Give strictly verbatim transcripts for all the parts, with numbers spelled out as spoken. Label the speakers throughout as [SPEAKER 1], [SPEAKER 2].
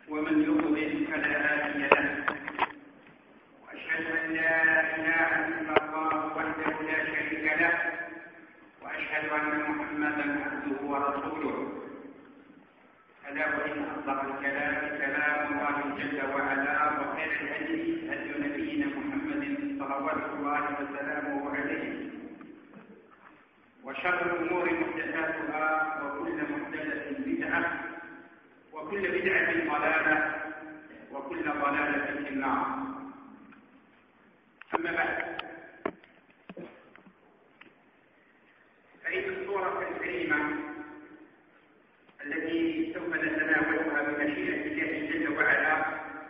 [SPEAKER 1] ومن يضلل فلا هادي له، واشهد ان لا اله الا الله وحده لا شريك له، واشهد ان محمدا عبده ورسوله. الا وان اصدق الكلام كلام الله جل وعلا، وخير الهدي هدي نبينا محمد صلوات الله وسلامه عليه، وشر الامور محدثاتها، وكل محدثه بدعه، وكل بدعة ضلالة، وكل ضلالة في النار. أما بعد، فإن السورة الكريمة التي سوف نتناولها بمشيئة الله جل وعلا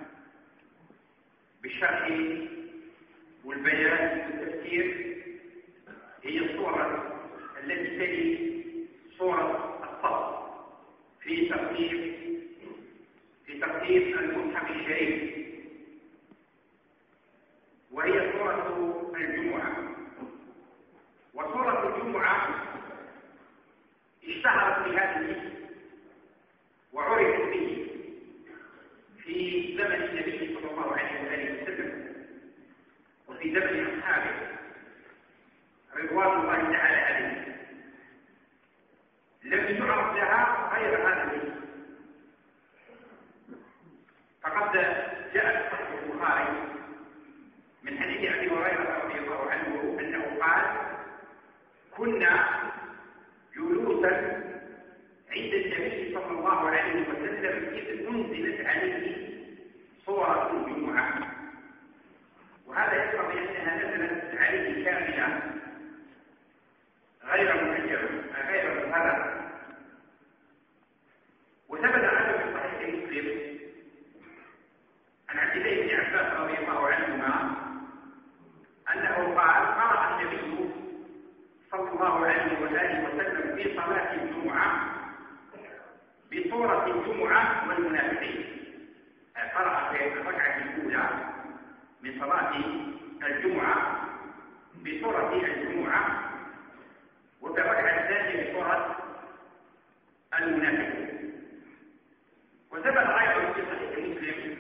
[SPEAKER 1] بالشرح والبيان والتفسير هي السورة التي تلي سورة الصف في ترتيب في ترتيب المصحف الشريف، وهي سورة الجمعة. وسورة الجمعة اشتهرت بهذا الاسم وعرفت به في زمن النبي صلى الله عليه وآله وسلم، وفي زمن أصحابه رضوان الله تعالى عليهم. لم يعرف لها غير هذا الاسم، فقد جاء في صحيح البخاري من حديث ابي هريره رضي الله عنه انه قال: كنا جلوسا عند النبي صلى الله عليه وسلم اذ انزلت عليه سوره الجمعه، وهذا يقتضي انها نزلت عليه كامله غير مهجره غير مهذبه. وثبت عنه في صحيح مسلم عن عبد الله بن عباس رضي الله عنهما انه قال: قرأ النبي صلى الله عليه واله وسلم في صلاة الجمعة بسورة الجمعة والمنافقين. قرأ في الركعة الأولى من صلاة الجمعة بسورة الجمعة، وفي الركعة الثانية بسورة المنافقين. وثبت أيضا في صحيح مسلم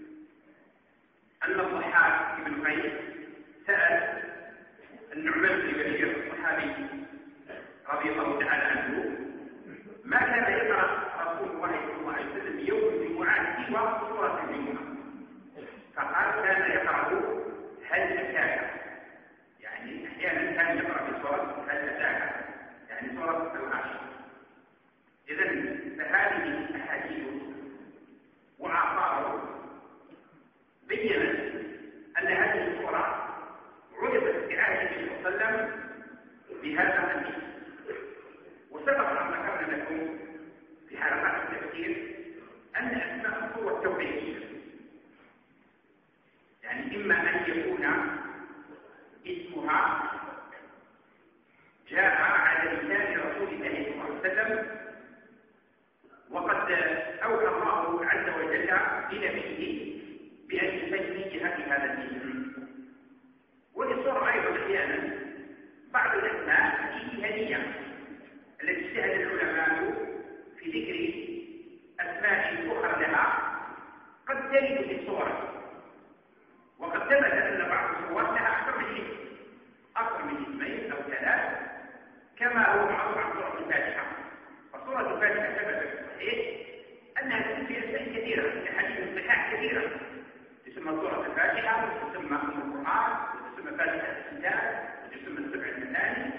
[SPEAKER 1] أن الضحاك بن قيس سأل النعمان بن بشير الصحابي رضي الله تعالى عنه: ما كان يقرأ رسول الله صلى الله عليه وسلم يوم الجمعة سوى سورة الجمعة؟ فقال: كان يقرأ هل أتاك، يعني أحيانا كان يقرأ بسورة هل أتاك، يعني سورة الغاشية. إذن فهذه الأحاديث وآثاره بيّنت أن هذه السورة عرضت في عهد النبي صلى الله عليه وسلم بهذا الاسم. وسبق أن ذكرنا لكم في حلقات التفسير أن أسماء السورة توقيفية، يعني إما أن يكون اسمها جاء على لسان رسول الله صلى الله عليه وسلم، وقد أوحى الله عز وجل لنبيه بأن يسميها بهذا الاسم. وللسورة أيضا أحيانا بعض الأسماء اجتهادية التي اجتهد العلماء في ذكر أسماء أخرى لها قد ترد في السورة، وقد ثبت أن بعض السور لها أكثر من اسم، أكثر من اسمين أو ثلاث، كما هو معروف عن سورة الفاتحة. فسورة الفاتحة ثبت في الصحيح أنها تكون في أسماء كثيرة، في حديث الصحاح كثيرة، تسمى سورة الفاتحة، وتسمى أم القرآن، وتسمى فاتحة الكتاب، وتسمى السبع المثاني.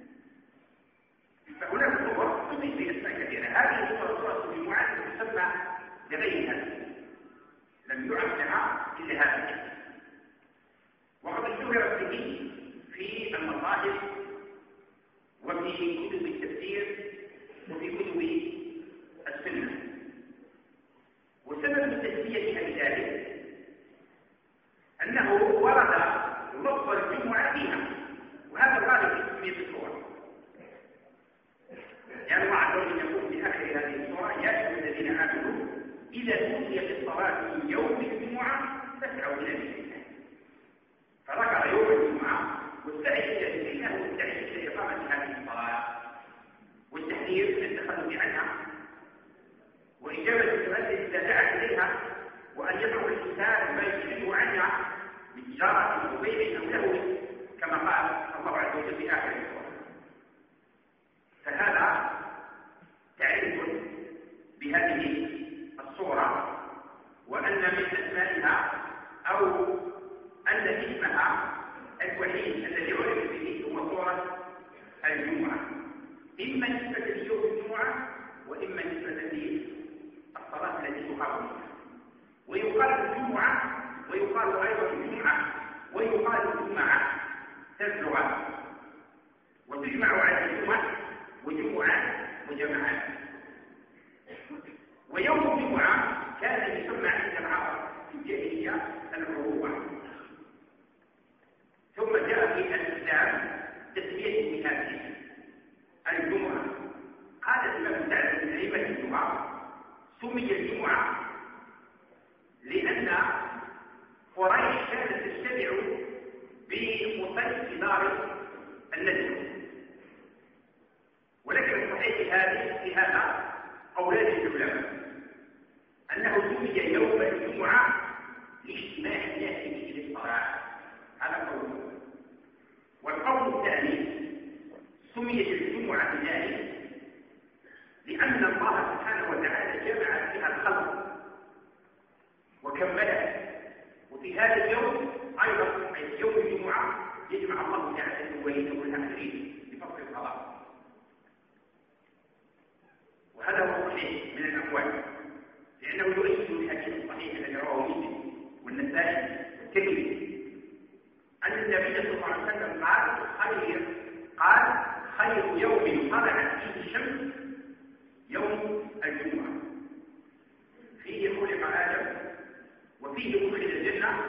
[SPEAKER 1] فهناك سور تضيف في أسماء كثيرة. هذه سورة سورة الجمعة تسمى لغير هذا، لم يعرف لها إلا هذا الاسم. وقد اشتهرت به في المصاحف وفي كتب التفسير وفي كتب السنة. وسبب التسمية بذلك أنه ورد لفظ الجمعة فيها، وهذا الغالب في تسمية السورة. يعني الله عز وجل يقول في آخر هذه السورة: يا أيها الذين آمنوا إذا نودي للصلاة من يوم الجمعة فاسعوا إلى ذكر الله. فذكر يوم الجمعة والسعي إلى ذكر الله والسعي إلى إقامة هذه الصلاة والتحذير من التخلف عنها وإجابة المسجد إذا دعا إليها وأن يدعو الإنسان ما يجريه عنها من تجارة أو بيع أو لهو كما قال الله عز وجل في آخر السورة. فهذا تعريف بهذه الصورة، وأن من أسمائها أو أن اسمها الوحيد الذي عرف به هو صورة الجمعة، إما نسبة ليوم الجمعة وإما نسبة للصلاة التي تقام فيها. ويقال الجمعة ويقال أيضا الجمعة ويقال الجمعة ثلاث لغات، وتجمع على الجمعة وجمعات وجماعات. ويوم الجمعة كان يسمى عند العرب في الجاهلية العروبة، ثم جاء في الإسلام تسمية بهذه الجمعة. قال الإمام سعد بن أيمن الجمعة سمي الجمعة لأن قريش كانت تجتمع بمصيف دار النجم، ولكن الصحيح هذه في هذا قولان العلماء أنه سمي يوم الجمعة لاجتماع الناس به للصلاة، هذا قول. والقول الثاني سميت الجمعة بذلك لأن الله سبحانه وتعالى جمع فيها الخلق وكمله. وفي هذا اليوم أيضا أي يوم الجمعة يجمع الله تعالى الأولين والآخرين بفضل الصلاة، وهذا هو الصحيح من الأقوال، لأنه يؤيد الحديث الصحيح الذي رواه مسلم والنسائي والترمذي أن النبي صلى الله عليه وسلم قال خير قال خير يوم طلعت فيه الشمس يوم الجمعة، فيه خلق آدم وفيه أدخل الجنة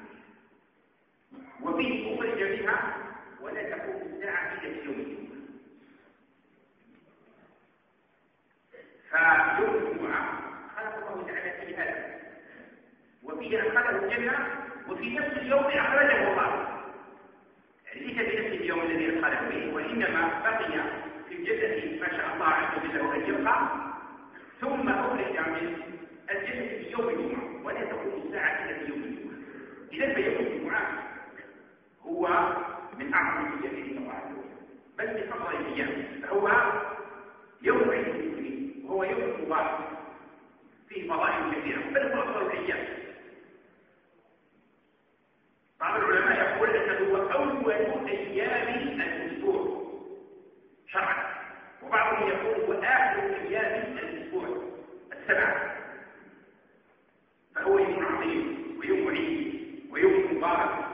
[SPEAKER 1] وفيه أخرج منها ولا تقوم الساعة إلا في يوم الجمعة. فيوم الجمعة خلق الله تعالى فيه آدم وفيه أدخله الجنة وفي نفس اليوم أخرجه الله، يعني ليس بنفس اليوم الذي أدخله به، وإنما بقي في الجنة ما شاء الله عز وجل أن يبقى، ثم أخرج من الجنة في يوم الجمعة ولا تقوم الساعة إلا في يوم الجمعة. إذا فيوم الجمعة هو من أعظم الأيام الله عز وجل، بل من أفضل الأيام، فهو يوم عيد المسلمين وهو يوم مبارك فيه فضائل كثيرة، بل هو أفضل الأيام. بعض العلماء يقول أنه هو أول أيام الأسبوع شرعا، وبعضهم يقول هو آخر أيام الأسبوع السبعة، فهو يوم عظيم ويوم عيد ويوم مبارك.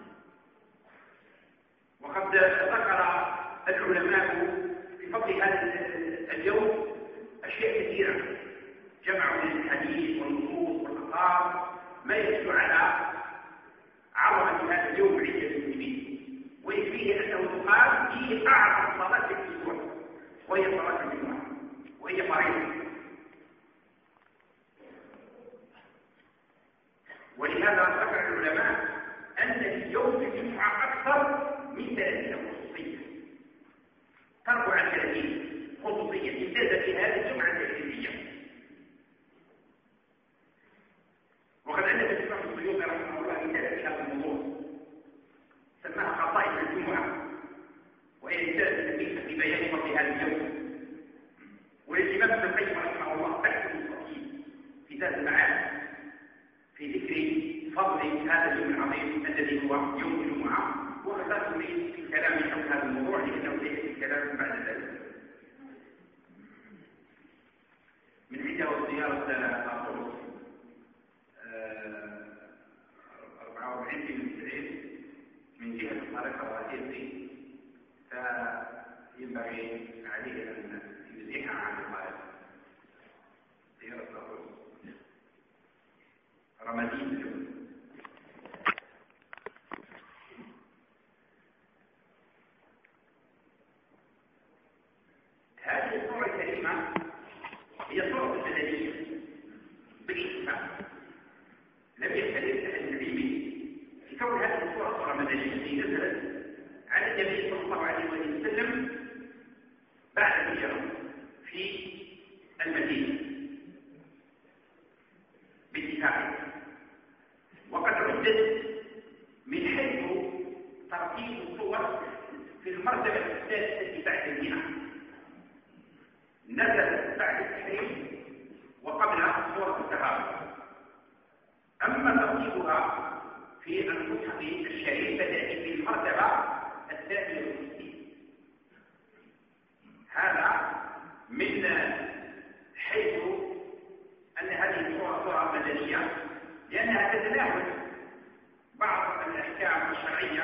[SPEAKER 1] وقد ذكر العلماء في فضل هذا اليوم أشياء كثيرة، جمعوا من الحديث والنصوص والآثار ما يدل على عظمة هذا اليوم عند المسلمين، ويكفيه أنه تقال فيه أعظم صلاة في الأسبوع وهي صلاة الجمعة، وهي فريضة. ولهذا ذكر العلماء أن في يوم الجمعة أكثر من ثلاثين خصوصية، تربع عن ثلاثين خصوصية امتاز في هذه الجمعة التأكيدية. وقد ألف الإمام السيوطي رحمه الله كتاب في هذا الموضوع سماها خصائص الجمعة، وهي رسالة نفيسة في بيان فضل هذا اليوم. والإمام ابن القيم رحمه الله بحث مستقيم في ذات المعاد في ذكر فضل هذا اليوم العظيم الذي هو يوم الجمعة، واخترت لي في الكلام حول هذا الموضوع لأنه سيأتي الكلام بعد ذلك. من عنده زيارة الأرض أربعة وأربعين من تسعين من جهة الطريقة الرئيسية، فينبغي عليه أن يزيحها عن الطريقة. زيارة الأرض رمادين اليوم. هذه الصورة الكريمة هي صورة المدنية بالاتفاق، لم يختلف أهل العلم في كون هذه الصورة صورة مدنية التي نزلت على النبي صلى الله عليه وسلم بعد الهجرة في المدينة. في المصحف الشريف تأتي في المرتبة الثانية والستين. هذا من حيث أن هذه الصورة صورة مدنية، لأنها تتناول بعض الأحكام الشرعية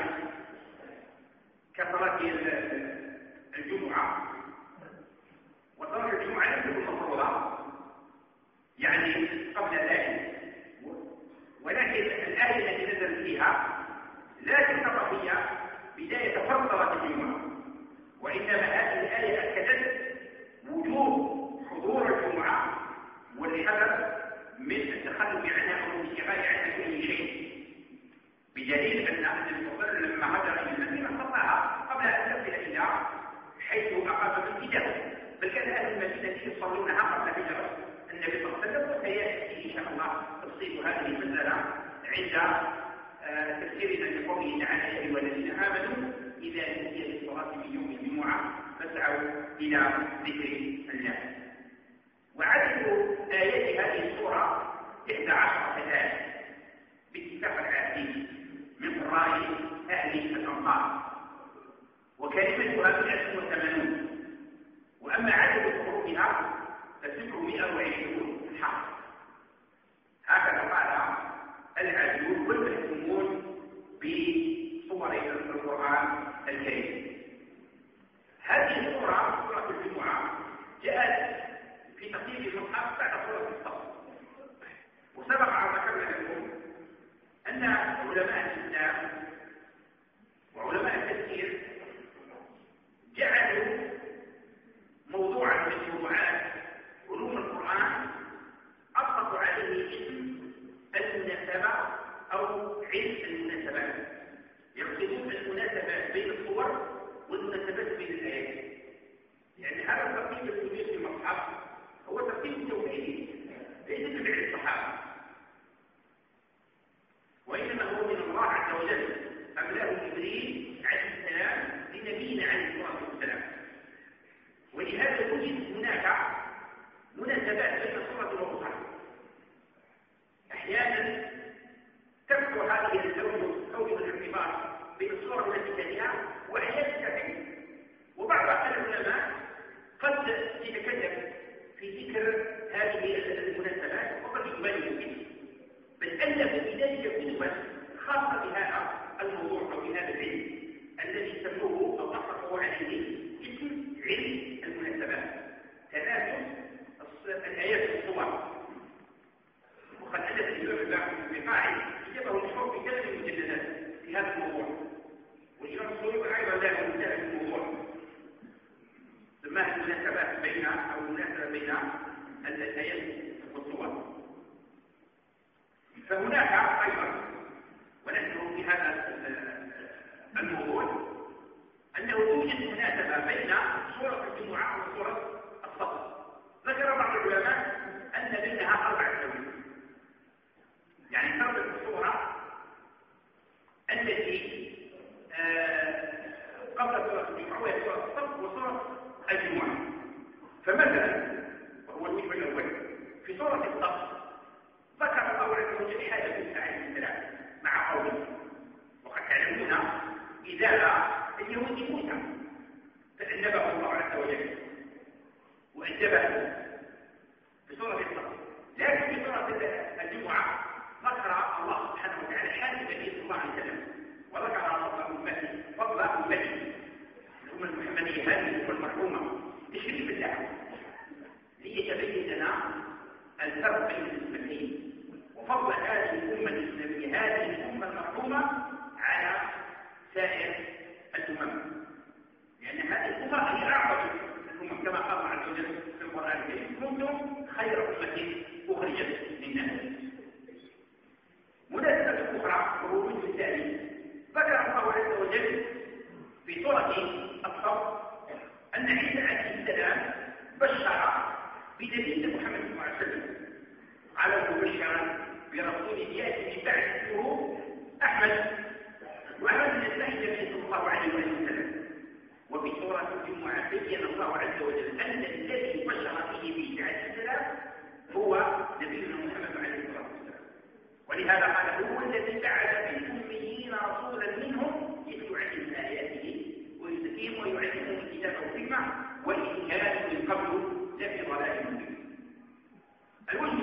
[SPEAKER 1] كصلاة الجمعة، وصلاة الجمعة لم تكن مفروضة يعني قبل ذلك، ولكن الآية التي نزلت فيها لا تعتبر هي بداية فرض صلاة الجمعة، وإنما هذه الآية أكدت وجوب حضور الجمعة والحذر من التخلف عنها أو الانشغال عنها في أي شيء، بدليل أن النبي صلى الله عليه وسلم لما هاجر إلى المدينة صلاها قبل أن تصل إلى حيث أقام بالابتداء، بل كان أهل المدينة يصلونها قبل هجرة النبي صلى الله عليه وسلم، وسيأتي إن شاء الله تفصيل هذه المسألة عند تفسيرنا لقوله تعالى: يا أيها الذين آمنوا إذا نودي للصلاة من يوم الجمعة فاسعوا إلى ذكر الله. وعدد آيات هذه السورة إحدى عشرة آية باتفاق العادين من قراء أهل الأمصار، وكلمتها مئة وثمانون، وأما عدد حروفها فسبعمائة وعشرون حرف. هكذا قال العدود والمحكومون بصور القرآن الكريم. هذه السورة سورة الجمعة جاءت في تقييم المصحف بعد سورة الصف، وسبق أن ذكرنا لكم أن علماء الإسلام وعلماء التفسير جعلوا موضوعا من موضوعات علوم القرآن أطلقوا عليه اسم المناسبة أو علم المناسبات، يقصدون المناسبات بين الصور والمناسبات بين الآيات، لأن يعني هذا الترتيب الكبير في المصحف هو ترتيب توحيدي ليس تبع الصحابة، وإنما هو من الله عز وجل، أملاه جبريل عليه السلام لنبينا عليه الصلاة والسلام. ولهذا توجد هناك مناسبات بين الصورة والأخرى، أحيانا تذكر هذه الزوجة أو الارتباط بين الصور والتي تليها، وأحيانا تبعد. وبعض العلماء قد يتكلم في ذكر هذه المناسبات وقد يبالغ به، بل ألف بذلك كتبا خاصة بهذا الموضوع أو بهذا العلم الذي سموه أو أطلقوا عليه اسم علم المناسبات، تناسب الآيات والصور. وقد ألف الإمام البقاعي كتابه المشهور في ثلاث مجلدات في هذا الموضوع، والإمام السيوطي أيضا له كتاب في الموضوع سماه المناسبات بين أو المناسبة بين الآيات والصور. فهناك أيضا، ونحن في هذا الموضوع، أنه توجد مناسبة بين سورة الجمعة وسورة الصف. ذكر بعض العلماء أن بينها أربع زوايا، يعني تربط السورة التي آه قبل سورة الجمعة وهي سورة الصف وسورة الجمعة. فمثلا، وهو الوجه الأول، في سورة الصف ذكر الله عز وجل حاجة موسى عليه السلام مع قومه، وقد تعلمون إذا اليهود موسى فأنبه الله عز وجل وأنجبه في سورة الصف. لكن في سورة الجمعة ذكر الله سبحانه وتعالى حال النبي صلى الله عليه وسلم، وذكر فضل أمته فضل أمته الأمة المحمدية هذه الأمة المرحومة تشريف الدعوة ليتبين لنا الفرق بين الأمتين وفضل هذه الأمة الإسلامية هذه الأمة المرحومة على سائر الأمم، لأن هذه الأمة هي أعظم الأمم كما قال الله عز وجل في القرآن الكريم: كنتم خير أمة أخرجت للناس. مناسبة أخرى وهو الجزء الثاني، ذكر الله عز وجل في سورة الصف أن عيسى عليه السلام بشر بدليل محمد صلى الله عليه وسلم على مبشرا برسول يأتي من بعد اسمه أحمد، وأحمد من أسماء النبي صلى الله عليه وسلم. وفي سورة الجمعة بين الله عز وجل أن الذي بشر به عيسى عليه السلام هو نبينا محمد عليه الصلاة والسلام، ولهذا قال: هو الذي بعث في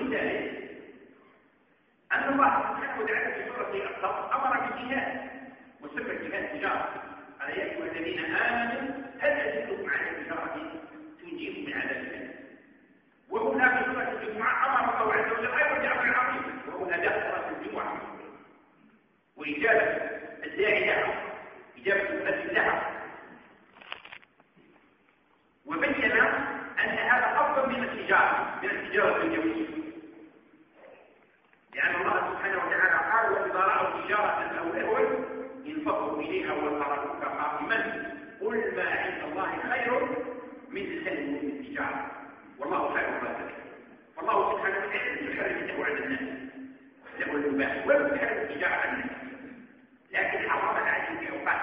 [SPEAKER 1] من ذلك أن الله سبحانه وتعالى في سورة الصف أمر بالجهاد وسمى الجهاد تجارة. قال يا أيها الذين آمنوا هل أدلكم على تجارة تنجيكم من عذاب أليم؟ وهنا في سورة الجمعة أمر الله عز وجل أيضا بأمر عظيم وهو أداء صلاة الجمعة وإجابة الداعي لها، إجابة المؤذن لها، وبين أن هذا أفضل من التجارة من التجارة الجوية، لأن الله سبحانه وتعالى قال وإذا رأوا تجارة أو لهوا انفضوا إليها وتركوك قائما قل ما عند الله خير من خير من التجارة والله خير الرازقين. فالله سبحانه وتعالى يحرم له على الناس له المباح ولا يحرم التجارة على الناس، لكن حرم العجل في أوقات.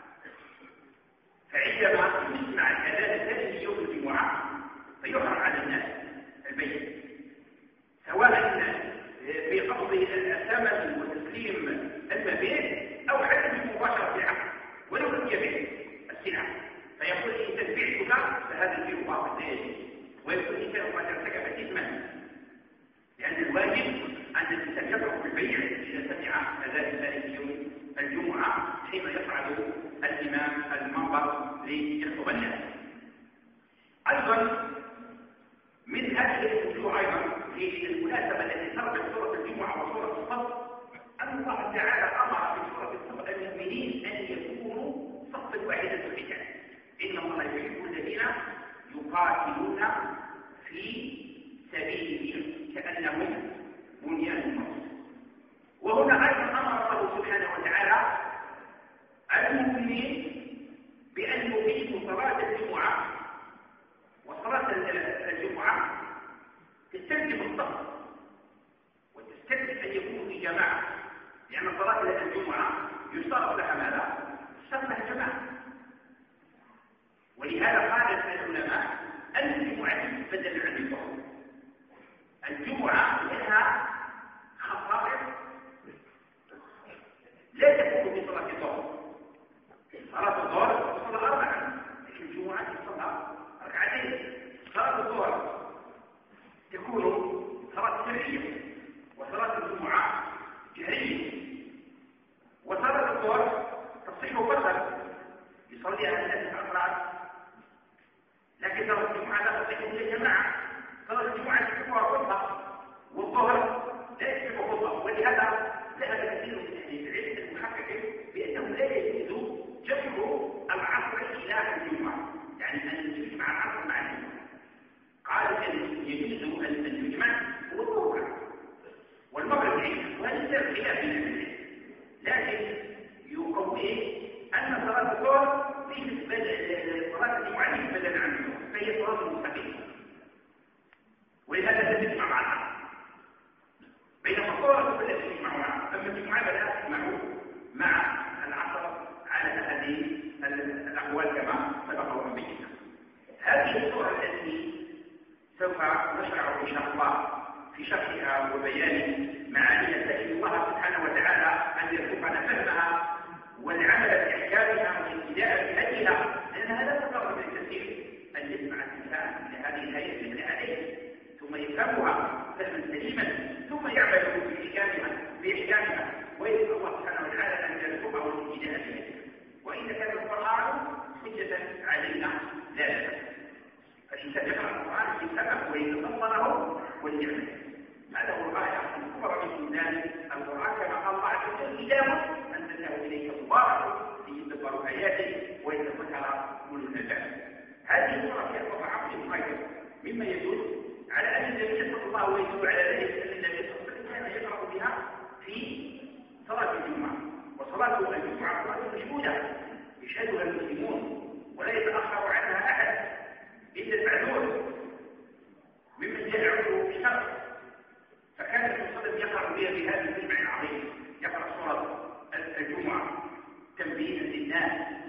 [SPEAKER 1] فعندما نسمع الأذان الثاني يوم الجمعة فيحرم على الناس البيع، سواء في قبض الثمن وتسليم المبيع أو عدم مباشرة العقد ولو لم يبيع السلعة، فيقول إن تبيعتك فهذا البيع باطل لا يجوز، ويقول إنسان قد ارتكب إثما، لأن الواجب أن الإنسان يترك البيع إذا سمع أذان ذلك يوم الجمعة حين يصعد الإمام المنبر ليخطب الناس. أيضا من هذه الوجوه أيضا في المناسبة التي تربط سورة الجمعة وسورة الصف أن الله تعالى أمر في سورة الصف المؤمنين أن يكونوا صفا واحدا في القتال، إن الله يحب الذين يقاتلون في سبيله كأنهم بنيان مرصوص. وهنا أيضا أمر الله سبحانه وتعالى المؤمنين بأن يقيموا صلاة الجمعة، وصلاة الجمعة تستلزم الصف وتستلزم أن يكونوا في جماعة، لأن صلاة الجمعة يشترط لها ماذا؟ يشترط لها جماعة. ولهذا قال العلماء أن الجمعة بدل عن الظهر. الجمعة لها خصائص لا تكون في صلاة الظهر. صلاة الظهر صلاة أربعة، لكن الجمعة صلاة ركعتين. صلاة الظهر تكون صلاة سرية، وصلاة الجمعة جهرية. وصلاة الظهر تصح فقط يصليها الناس أفراد، لكن صلاة الجمعة لا تصح إلا جماعة. صلاة الجمعة تكون خطبة والظهر لا يكون خطبة، ولهذا ذهب كثير من أهل العلم المحققين بأنه لا يجوز جمع العصر إلى الجمعة، يعني أن يجمع العصر مع الجمعة. قال يجوز أن تجمع والظهر والمغرب العشاء، وهذا خلاف بين العلم، لكن يقوي أن صلاة الظهر بالنسبة لصلاة الجمعة بدلا عن الظهر فهي صلاة مستقيمة، ولهذا لا تجمع مع العصر، بينما الظهر التي تجمع معها، أما الجمعة فلا تجمع مع العصر على هذه الأقوال كما سبق وبينا. هذه الصورة التي سوف نشرع إن شاء الله في شرحها وبيان معانيها، نسأل الله سبحانه وتعالى أن يرزقنا فهمها والعمل بأحكامها والاهتداء بهديها، لأنها لا تضر بالكثير أن يسمع الإنسان لهذه الآية من عليه ثم يفهمها فهما سليما ثم يعمل بإحكامها بإحكامها ويسأل الله سبحانه وتعالى أن يرزقه الاهتداء بهديها. وإن كان القرآن حجة علينا لا لا، فالإنسان يقرأ القرآن يفهمه ويتصوره ويعمل. هذا هو الغاية الكبرى من ذلك القرآن، كما قال الله عز وجل كتاب أنزلناه إليك مبارك ليدبروا آياته ويتذكر أولو الألباب. هذه السورة فيها طبع عظيم أيضا مما يدل على أن النبي صلى الله عليه وسلم على ذلك أن النبي صلى الله عليه وسلم كان يقرأ بها في صلاة الجمعة، وصلاة الجمعة صلاة مشهودة يشهدها المسلمون ولا يتأخر عنها أحد إلا المعذور ممن جاء عذره في شر. فكان النبي صلى الله عليه وسلم يقرأ بها في هذا الجمع العظيم، يقرأ سورة الجمعة تنبيها للناس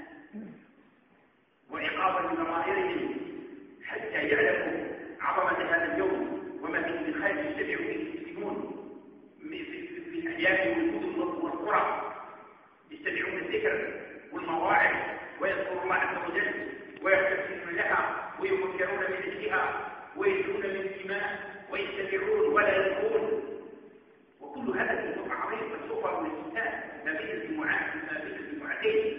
[SPEAKER 1] وإيقاظا لضمائرهم حتى يعلموا عظمة هذا اليوم وما فيه من خير يتبع فيه المسلمون في الأحياء والمدن والقرى، يستمعون الذكر والمواعظ ويذكروا الله عز وجل ويحتفلون لها ويفكرون من أجلها ويدعون من الإيمان ويستمعون ولا كل هذا الموضوع عظيم السفر والاستثناء ما بين الجمعات ما بين الجمعتين.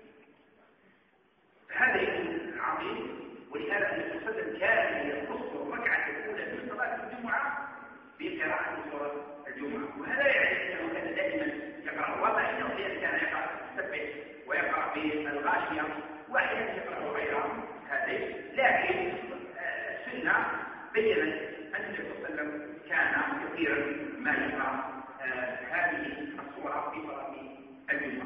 [SPEAKER 1] فهذا يكون عظيم، ولهذا النبي صلى الله عليه وسلم كان يخص الركعة الأولى من صلاة الجمعة بقراءة سورة الجمعة، وهذا يعني أنه كان دائما يقرأ، وما إنه كان يقرأ السبع ويقرأ بالغاشية وأحيانا يقرأ غير هذه، لكن السنة بيّنت أن النبي صلى الله عليه وسلم كان كثيرا ما يقرأ هذه السورة في صلاة الجمعة.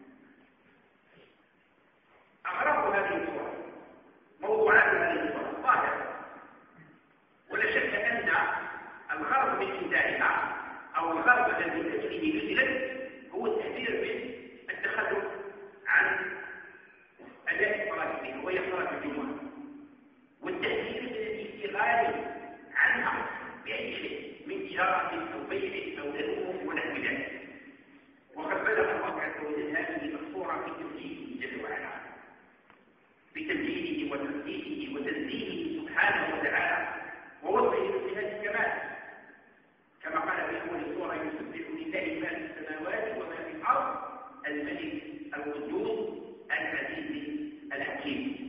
[SPEAKER 1] أغرب هذه السورة موضوعات هذه السورة ظاهرة، ولا شك أن الغرض من إنزالها أو الغرض الذي تجريه نزلت هو التحذير من التخلف عن أداء الصلاة فيها وهي صلاة الجمعة، والتحذير من الاشتغال عنها بأي شيء من تجارة أو بيع أو للأمور ونحو ذلك. وقد بلغ الله عز وجل هذه الصورة في تمجيده جل وعلا، بتمجيده وتمجيده وتنزيهه سبحانه وتعالى ووصفه بصفات الكمال، كما قال في أول السورة: يسبح لله ما في السماوات وما في الأرض الملك القدوس العزيز الحكيم.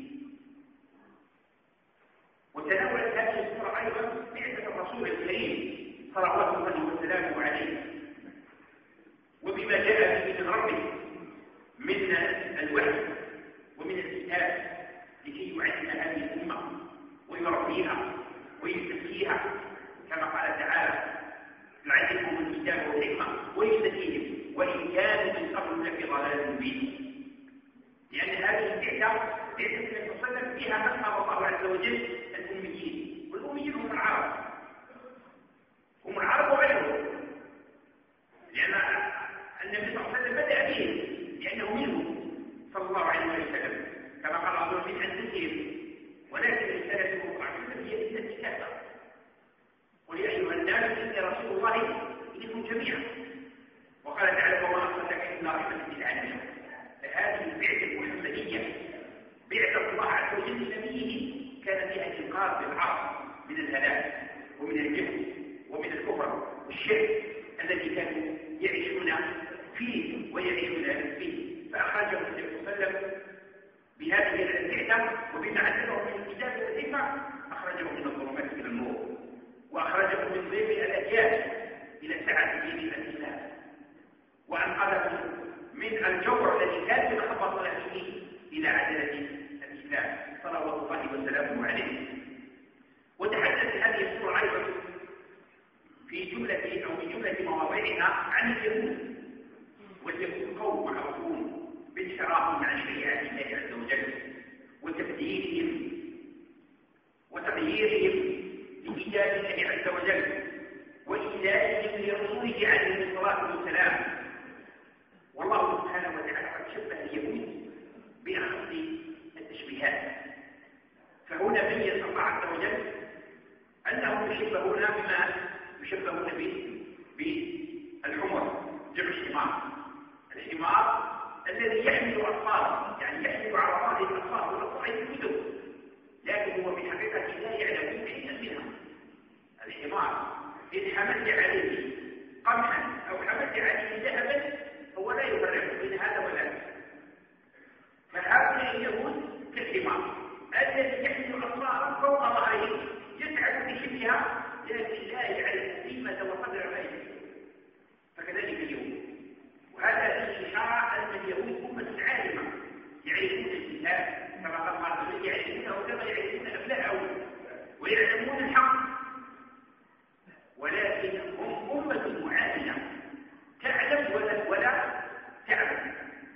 [SPEAKER 1] وتناولت هذه السورة أيضا بعثة الرسول الكريم صلوات الله وسلامه عليه، وبما جاء به من ربه من الوحي ومن الكتاب لكي يعلم هذه الأمة ويربيها ويزكيها، كما قال تعالى: يعلمهم الكتاب والحكمة ويزكيهم وإن كانوا من قبل لفي ضلال مبين. لأن هذه البعثة بعثة النبي صلى الله عليه وسلم فيها نصر الله عز وجل الأميين، والأميين هم العرب، هم العرب وغيرهم، لأن النبي صلى الله عليه وسلم بدأ بهم لأنه منهم صلى الله عليه وسلم، كما قال الله من أنفسهم ولكن رسالته وقعتهم هي التي كافة. قل يا أيها الناس إني رسول الله إليكم جميعا. وقال تعالى: وما أرسلناك إلا رحمة للعالمين. فهذه البعثة المحمدية بعثة الله عز وجل لنبيه كان فيها الإنقاذ بالعرب من الهلاك ومن الجهل ومن الكفر والشرك الذي كانوا يعيشون فيه ويعيشون فيه، فأخرجهم النبي صلى الله عليه وسلم بهذه البعثة وبما علمهم من الكتاب والحكمة، أخرجهم من الظلمات إلى النور، وأخرجهم من ضيق الأجيال إلى سعة دين الإسلام، وأنقذهم من الجور الذي كان يتخبط فيه إلى عدالة الإسلام صلوات الله وسلامه عليه. وتحدث هذه السورة أيضا في جملة أو في جملة مواضيعها عن اليهود، واليهود قوم معروفون بانحرافهم عن شريعة الله عز وجل وتبديلهم وتغييرهم لكتاب الله عز وجل وإيذائهم لرسوله عليه الصلاة والسلام. والله سبحانه وتعالى قد شبه اليهود بأخص التشبيهات، فهنا ميز الله عز وجل أنهم يشبهون بما يشبهون به بالحمر، جمع الحمار، الحمار الذي يحمل أطفاله، يعني يحمل على ظهره الأطفال والأطفال الكتب، لكن هو في حقيقة لا يعلم شيئا منها. الحمار إن حملت عليه قمحا أو حملت عليه ذهبا هو لا يفرق بين هذا وذاك. فهؤلاء اليهود كالحمار الذي يحمل أطفاله فوق ظهره يسعد بشبهها لكن لا يعرف قيمة وقدر ما يجب. فكذلك اليهود، وهذا في إشارة أن اليهود أمة عالمة يعرفون الكتاب كما قال الله يعرفونه كما يعرفون أبناءهم ويعلمون الحق، ولكن هم أمة معاملة تعلم ولا, ولا تعلم.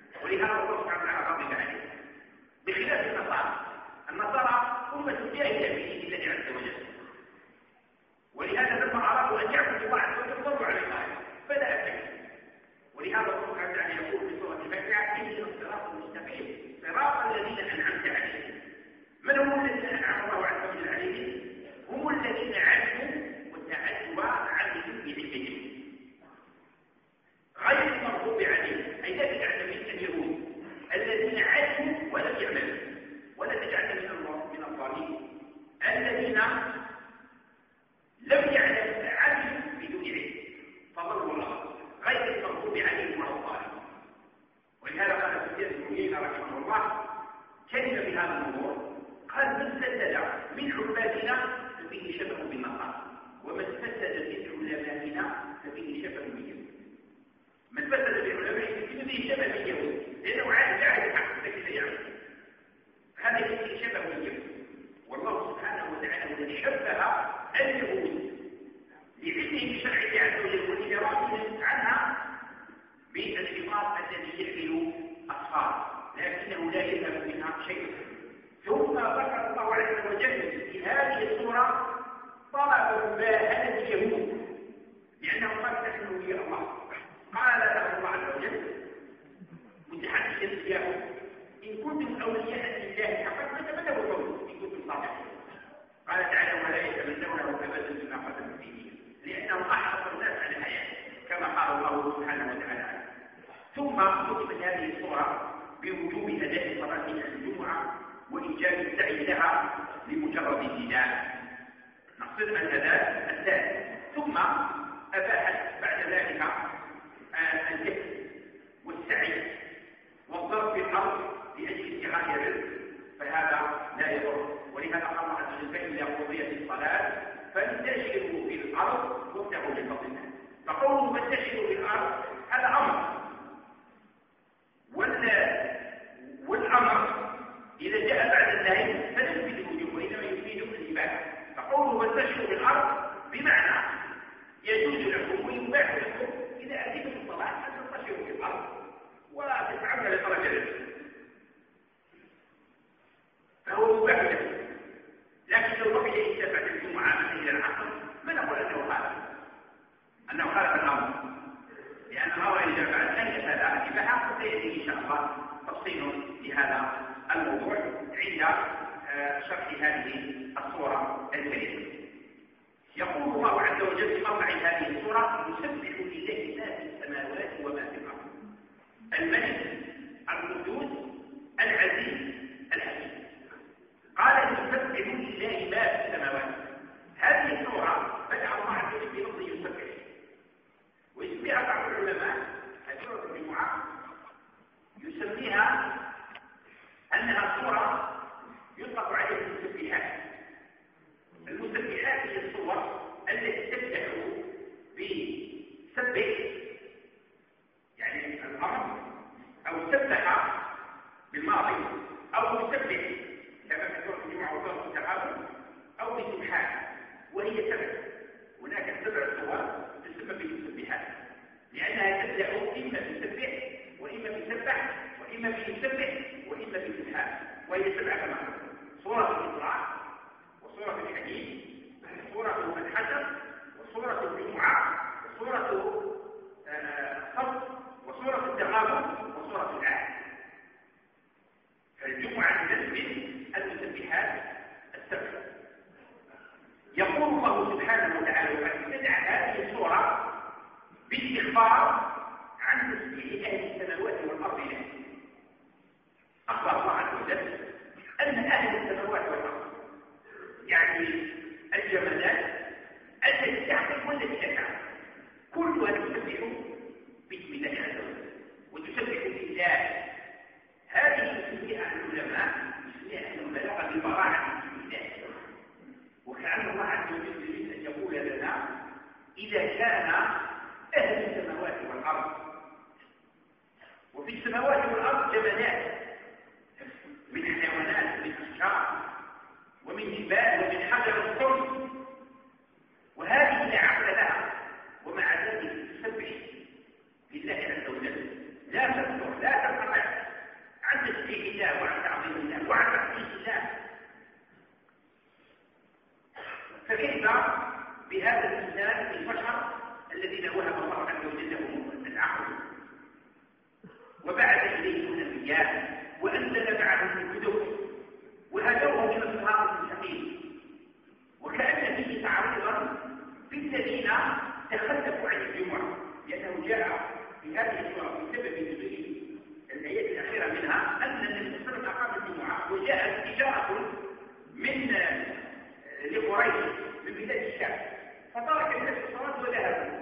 [SPEAKER 1] مسلم عنها بالخطاب الذي يحمل أصفار لكنه لا يذهب منها شيء. ثم ذكر الله عز وجل في هذه السورة طلب مباهلة اليهود لأنهم قد تحنوا إلى الله. قال له الله عز وجل متحدثا إياهم إن كنتم أولياء لله فقد تتمنوا الموت إن كنتم صادقين. قال تعالى ولا يتمنونه أبدا بما قدموا فيه لأنهم أحرص الناس على الحياة كما قال الله سبحانه وتعالى. ثم ختمت هذه السورة بوجوب أداء صلاة الجمعة وإيجاب السعي لها لمجرد النداء نقصد الأداء الثاني. ثم أباحت بعد ذلك الذكر والسعي والضرب في الأرض لأجل اتخاذ الرزق فهذا لا يضر. ولهذا قال الله عز وجل إذا قضيت الصلاة فانتشروا في الأرض وابتغوا من فضل الله. فقوله فانتشروا في الأرض هذا أمر والأمر إذا جاء بعد النهي فلا يفيد الوجوب وإنما يفيد الإباحة. فقوله وانتشروا في الأرض بمعنى يجوز لكم ويباح لكم إذا أتيتم الصلاة أن تنتشروا في الأرض وتتعبد لطلب الرزق فهو مباح لكم. لكن لو بقي إنسان بعد الجمعة إلى العصر ما نقول أنه خالف أنه خالف الأمر لأن الأمر إذا بعد أن هذا الإباحة فسيأتي إن شاء الله تفصيل لهذا الموضوع عند شرح هذه الصورة الكريمة. يقول الله عز وجل في مطلع هذه الصورة يسبح لله ما في السماوات وما في الأرض الملك القدوس العزيز الحكيم. قال يسبح لله ما في السماوات. هذه الصورة بدأ الله عز وجل بلفظ يسبح ويسميها بعض العلماء سورة الجمعة يسميها أنها صورة يطلق عليها المسبحات. المسبحات هي الصور التي تبدأ بسبح يعني الأمر أو سبح بالماضي أو مسبح كما في سورة الجمعة وسورة التغابن أو بسبحان وهي سبع. هناك سبع صور تسمى بالمسبحات لأنها تبدأ إما بسبح وإما بسبح وإما بسبح وإما بسبحان وهي سبع كمان. سورة الإسراء وسورة الحديد وسورة الحشر وسورة الجمعة وسورة الصف وسورة التغابن وسورة الآية. فالجمعة من المسبحات السبع. يقول الله سبحانه وتعالى وقد بدأ هذه السورة بالإخبار عن تسبيح أهل السماوات والأرض له. أخبر الله عز وجل أن أهل السماوات والأرض يعني الجمادات التي تعقل والتي لا تعقل كلها تسبح باسم الله عز وجل وتسبح لله. هذه تسميها العلماء تسميها أهل البلاغة ببراعة باسم الله. وكأن الله عز وجل يريد أن يقول لنا إذا كان أهل السماوات والأرض وفي السماوات والأرض جبلات من حيوانات ومن أشجار ومن جبال ومن حجر الصلب وهذه لا عقل لها ومع ذلك تسبح لله عز وجل لا تكثر لا تنقطع عن تسبيح الله وعن تعظيم الله وعن تقديس الله. فكيف بهذا الإنسان البشر الذين وهب الله عز وجل لهم العقل وبعث إليهم الأنبياء وأنزل معهم الكتب وهدوهم إلى الصراط المستقيم وكأن فيه تعريضا في الذين تخلفوا عن الجمعة لأنه جاء في هذه السورة بسبب نزول الآيات الأخيرة منها أن النبي صلى الله عليه وسلم أقام الجمعة وجاءت تجارة من لقريش من بلاد الشام فترك الناس الصلاة وذهبوا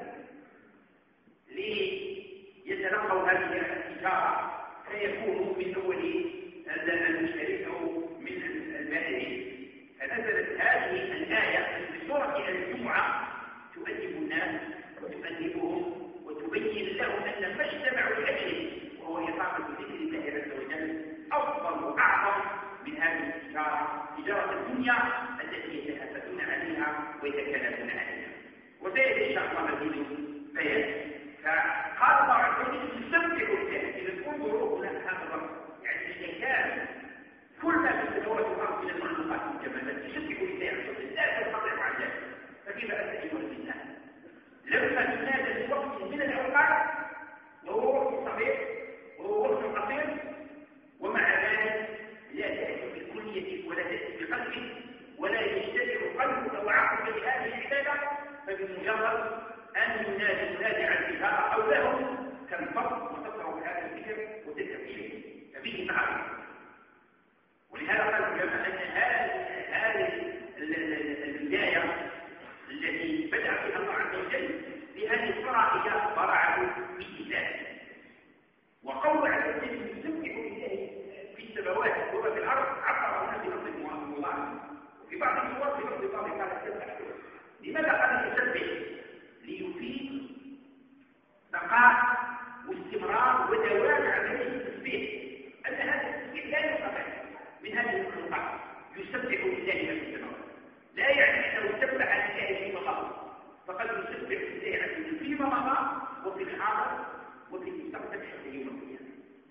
[SPEAKER 1] ليتلقوا هذه التجارة فيكونوا من أول المشترين أو من البائعين. فنزلت هذه الآية في سورة الجمعة تؤدب الناس وتؤدبهم وتبين لهم أن ما اجتمعوا لأجله وهو إقامة ذكر الله عز وجل أفضل وأعظم من هذه التجارة تجارة الدنيا التي يتهافتون عليها ويتكلمون عليها. وسيأتي إن شاء الله مزيد بيان. من الأوقات وهو وقت صغير وهو وقت قصير، ومع ذلك لا تأتي بالكلية ولا تأتي بقلبه ولا يجتمع قلبك وعقلك لهذه العبادة، فبمجرد أن ينادي ينادي عن الإثارة أو لهم تنفض وتطرح هذا الفكر وتذهب إليه، ففيه تعارض. ولهذا قال العلماء أن هذه البداية التي بدأ فيها الله عز وجل بهذه الفرائض برعه بالإسلام، وقول عز وجل يسبح لله في السماوات وما في الأرض عبر هنا بلفظ الله، وفي بعض الصور بلفظ الله قال سبح. لماذا قال يسبح؟ ليفيد بقاء واستمرار ودوام عملية التسبيح، أن هذا التسبيح لا ينقطع من هذه المخلوقات. يسبح لله ما في السماوات لا يعني أنه سبح لله فيما مضى، فقد يسبح لله عز وجل فيما مضى وفي الحاضر وفي المستقبل حتى يوم القيامة،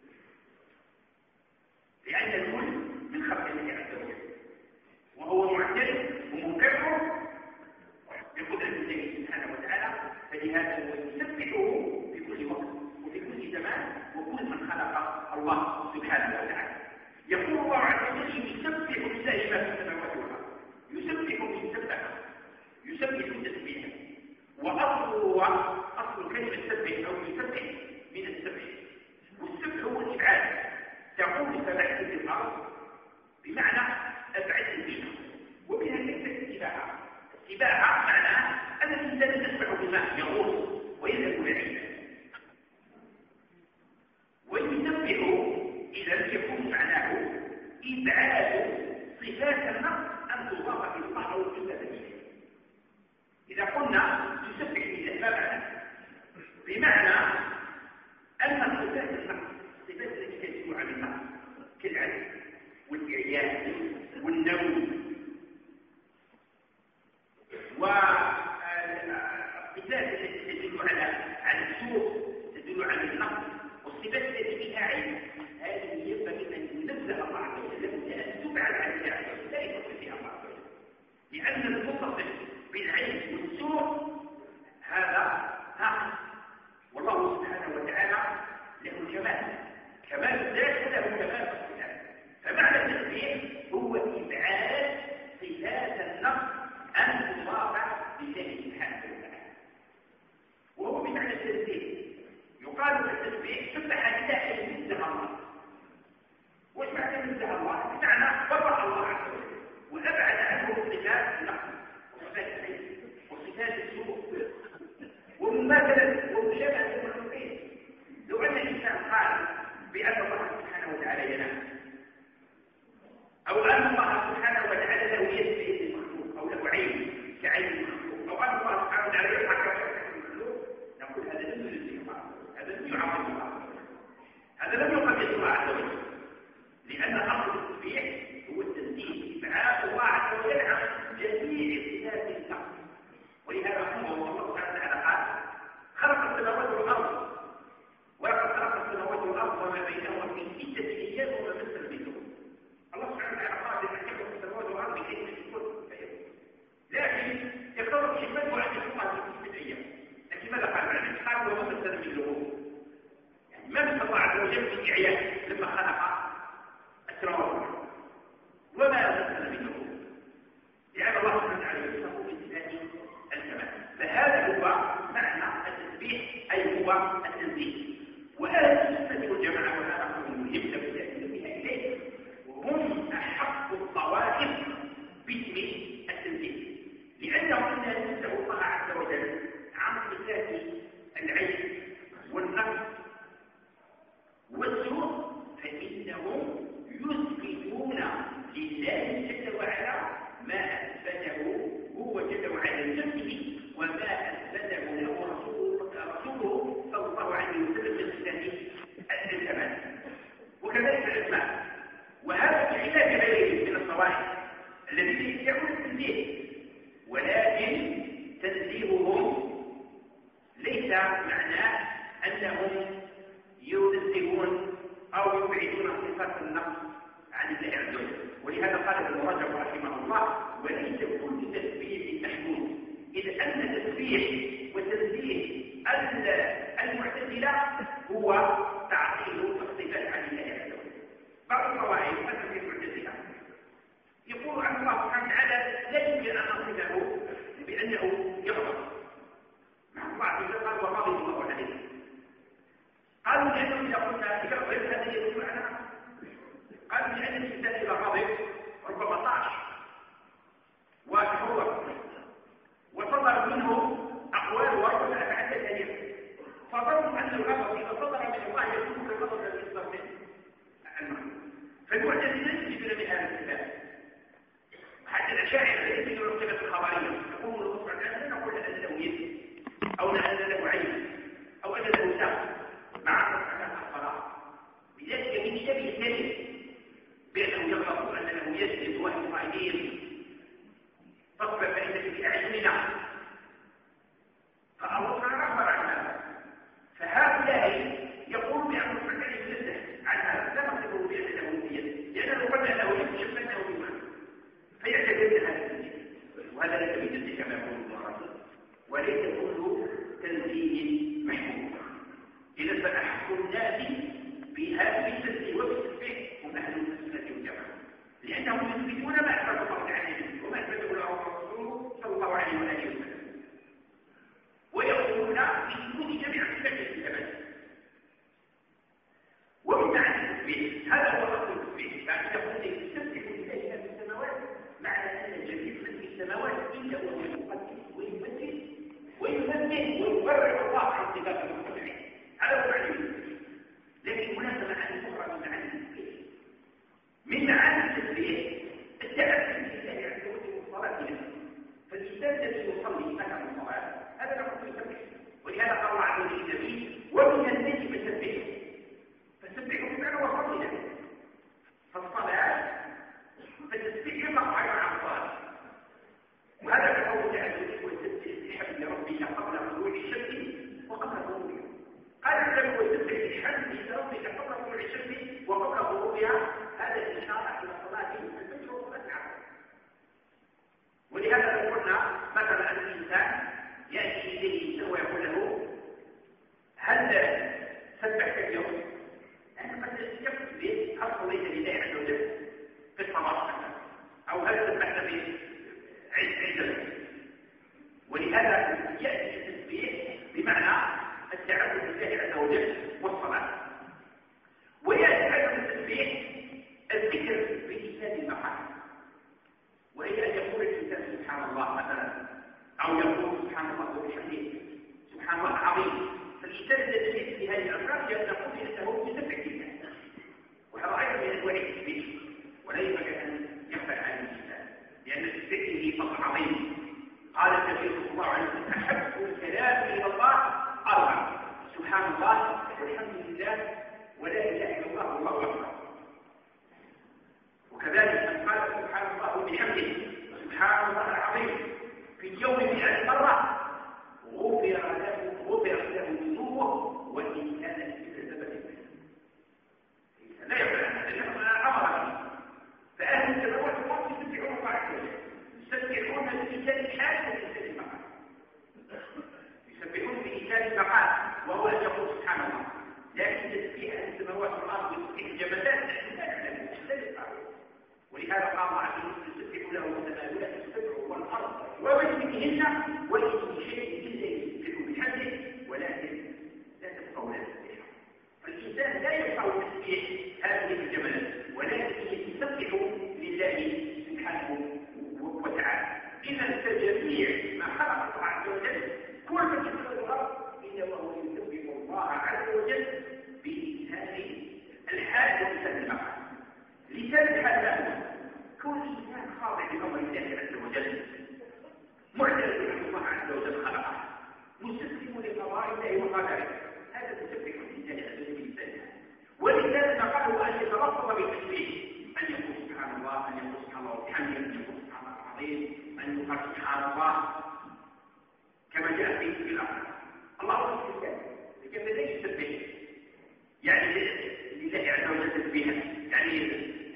[SPEAKER 1] لأن الكل من خلق الله عز وجل، وهو معترف ومكرر بقدرة الله سبحانه وتعالى، فلهذا هو يسبحه في كل وقت وفي كل زمان وكل من خلق الله سبحانه وتعالى. يقول الله عز وجل يسبح لله ما في السماوات والأرض، يسبح من سبح يسبح تسبيحا، وأصله أصل كلمة سبح أو يسبح من السبح، والسبح هو الإبعاد. تقول سبحت في الأرض بمعنى أبعدت فيها، وبها كلمة السباحة. السباحة معناه أن الإنسان يسبح بالماء يغوص ويذهب بعيدا، ويسبح إذا يكون معناه إبعاد صفات النقص أن تضاف إلى الله أو تثبت به. إذا قلنا يسبح لله ما معنى؟ بمعنى أن صفات النقص صفات التي تدل على النقص كالعجز والإعياء والنوم والصفات التي تدل على على السوء تدل على النقص، والصفات التي فيها عيب هذه ينبغي أن ينزه الله عز وجل لأن تبعد عن الله عز وجل، لا يتصل بها الله عز وجل، لأن المتصف بالعيب والسوء هذا ناقص، والله سبحانه وتعالى له الكمال، كمال الذات له كمال الصفات. فمعنى التسبيح هو إبعاد صفات النقص أن تضاف لله سبحانه وتعالى، وهو بمعنى التسبيح. يقال التسبيح سبح لله أي نزه الله. وش معنى نزه الله؟ بمعنى برأ الله عز وجل وأبعد عنه صفات النقص وصفات العيب وصفات السوء ومماثلة ومشابهة المخلوقين. لو أن الإنسان قال بأن الله سبحانه وتعالى ينام، أو أن الله سبحانه وتعالى له يد بيد المخلوق، أو له عين كعين المخلوق، أو أن الله سبحانه وتعالى يضحك كيضحك المخلوق، نقول هذا لم ينزه الله، هذا لم يعظم الله، هذا لم يقدس الله عز وجل، لأن أصل التسبيح هو التنزيه إبعاد الله عز وجل عن جميع صفات النقص. ولهذا قال الله سبحانه وتعالى قال خلق السماوات والأرض ولقد خلق السماوات والأرض وما بينهما في ستة أيام وما مثل بينهم. الله سبحانه وتعالى قال أن خلق السماوات والأرض بكلمة الكل، لكن يقتضي حكمته أن يخلقها في ستة أيام. لكن ماذا قال بعد؟ قال وما مثل بينهم، يعني ما مثل الله عز وجل في إعياء لما خلق السماوات والأرض وما مثل بينهم، لأن الله سبحانه وتعالى يصفه بصفات الكمال. فهذا هو معنى التسبيح، أي هو التنزيه. وأهل السنة والجماعة وهذا قول مهم لابد بها إليه، هم أحق الطوائف باسم التنزيه، لأنهم إذا نزهوا الله عز وجل عن صفات العيب والنقص والسوء فإنهم يثبتون لله جل وعلا ما أثبته هو جل وعلا لنفسه وما أثبته له رسوله صلى الله عليه وسلم من صفات الكمال، وكذلك الأسماء. وهذا بخلاف غيره من الطوائف الذين يدعون التنزيه، ولكن تنزيههم ليس معناه أنهم ينزهون أو يبعدون صفات النقص عن الله عز وجل. ولهذا قال ابن رجب رحمه الله وليس كل تسبيح محمود، إذ أن تسبيح وتنزيه فالمعتزلة يجدون من هذا الكتاب، حتى الأشاعرة يجدون الصفة الخبرية، يقوم الأصبع الآن نقول أن له يد أو أن له عين أو أن له ساق مع أنها الصلاة. لذلك من شبه كلمة بأنه يغلط أن له يد وهي قائلين تصبح فإنك في أعيننا، فالله تعالى أخبر عن هذا. فهؤلاء يقول بأن الحكم ينزه عن هذا، لا نقصده بأن له يد، لأنه قلنا له يد شبهته بما فيعتقد هذا التنزيه، وهذا ليس بتنزيه كما يقول الله، وليس كل تنزيه محمود. إذا فأحق الناس بهذه التنزيه وبالتسبيح هم أهل السنة والجماعة، لأنهم يثبتون ما أثبت الله عليه وما أثبته له الرسول صلى الله عليه وآله وسلم، ويقولون بوجود جميع صفات الثبات ومن معنى التسبيح. هذا هو اصل التسبيح، يعني تقول تسبح لله ما في السماوات، معنى ان جميع من في السماوات الا هو يقدس ويمجد ويمجد ويبرع الله عن صفات المخلوقين، هذا هو معنى التسبيح. لكن هناك معاني اخرى من معاني التسبيح. من معاني التسبيح التأكد بالله عز وجل والصلاه له، فالانسان الذي يصلي مثلا الصلاه هذا نقول يسبح، ولهذا قال الله عز وجل النبي ومن الليل فسبحه، فسبحه بمعنى وصلي له. فالصلاة فتسبح يطلق عن الصلاة، وهذا كقوله تعالى وسبح بحمد ربك قبل طلوع الشمس وقبل غروبها. قال النبي وسبح بحمد ربك قبل طلوع الشمس وقبل غروبها، هذا الإشارة إلى صلاة الفجر وصلاة العصر. ولهذا لو قلنا مثلا أن الإنسان يأتي إليه إنسان ويقول له هل سبحت اليوم؟ يعني قد يقصد به هل صليت لله عز وجل في الصلاة مثلا، أو هل سبحت به عدة. ولهذا يأتي التسبيح بمعنى التعبد لله عز وجل والصلاة. ويأتي أيضا التسبيح الذكر بلسان المقام، وهي أن يقول الإنسان سبحان الله مثلا، أو يقول سبحان الله وبحمده سبحان الله العظيم. فالإنسان الذي يأتي بهذه الألفاظ يقول أنه يسبح لله، وهذا أيضا من أنواع التسبيح، ولا ينبغي أن يغفل عن الإنسان، لأن التسبيح له فضل عظيم. قال النبي صلى الله عليه وسلم أحب الكلام إلى الله أربع: سبحان الله والحمد لله ولا إله إلا الله والله أكبر. وكذلك من قال سبحان الله وبحمده سبحان الله العظيم في اليوم مئة مرة غفر له غفر له ذنوبه وإن كان مثل زبد البحر. لا يقبل هذا لأنه أمر. فأهل السماوات والأرض يسبحون الله عز وجل، يسبحون بلسان الحال وبلسان المقال، يسبحون بلسان المقال وهو أن يقول سبحان الله. لكن تسبيح أهل السماوات والأرض وتسبيح الجبلات لا يعلم لا يفعل. ولهذا قام عز وجل يسبح له السماوات السبع والأرض ومن فيهن وإن من شيء إلا يسبح بحمده ولكن لا تفقهون تسبيحه. فالإنسان لا يفقه تسبيح هذه الجبلات، ولكن يسبح لله سبحانه وتعالى. إذا فجميع ما خلق الله عز وجل كل من يسبح الأرض إلا وهو يسبح الله عز وجل بلسان الحال ولسان المقال. لسان الحال كون الإنسان خاضع لأمر الله عز وجل، معترف بأن الله عز وجل خلقه، مستسلم لقضاء الله وقدره، هذا تسبح لله عز وجل بلسانه. ولذلك قالوا أن يتلفظ بالتسبيح، أن يقول سبحان الله، أن يقول سبحان الله وبحمده، أن يقول سبحان الله العظيم، أن يقول سبحان الله كما جاء في الآخر. الله في الكتاب لكن لا يسبح يعني لله عز وجل تسبيحا، يعني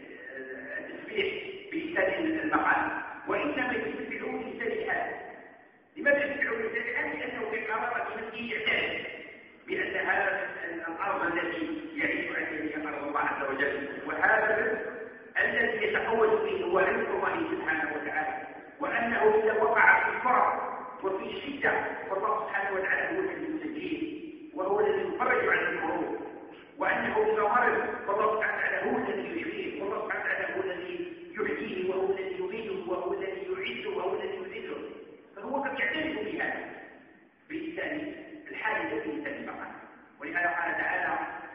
[SPEAKER 1] التسبيح بلسان المقال، وإنما يسبحون بلسان الحال. لماذا يسبحون بلسان الحال؟ لأنه في قرارة نفسه يعترف بأن هذا الأرض التي يعيش عليها أرض الله عز وجل، وهذا الرزق الذي يتحول فيه هو رزق الله سبحانه وتعالى، وأنه إذا وقع في الفرق وفي الشدة فالله سبحانه وتعالى هو الذي ينجيه وهو الذي يفرج عن الكروب، وأنه إذا مرض فالله سبحانه وتعالى هو الذي يشفيه، والله سبحانه وتعالى هو الذي يحييه وهو الذي يميته وهو الذي يعزه وهو الذي يذله. فهو قد يعترف بهذا بلسان الحال الذي يسلم. ولهذا قال تعالى